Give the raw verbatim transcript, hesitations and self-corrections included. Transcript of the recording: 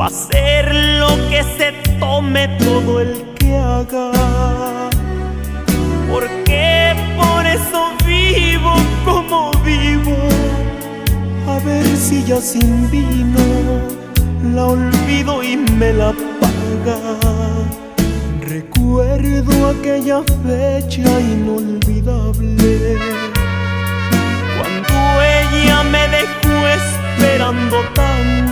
va a ser lo que se tome todo el que haga, porque por eso vivo como vivo, a ver si ya sin vino la olvido y me la paga. Recuerdo aquella fecha inolvidable, cuando ella me dejó esperando tanto.